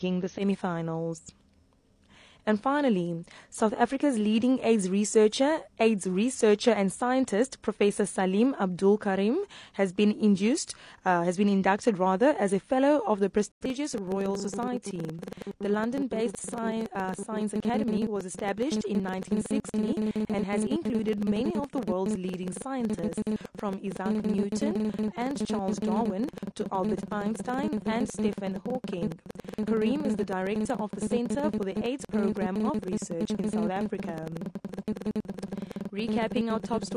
the semi-finals. And finally, South Africa's leading AIDS researcher and scientist, Professor Salim Abdul Karim, has been inducted as a fellow of the prestigious Royal Society. The London-based Science Academy was established in 1960 and has included many of the world's leading scientists, from Isaac Newton and Charles Darwin to Albert Einstein and Stephen Hawking. Karim is the director of the Center for the AIDS Program of Research in South Africa. Recapping our top stories.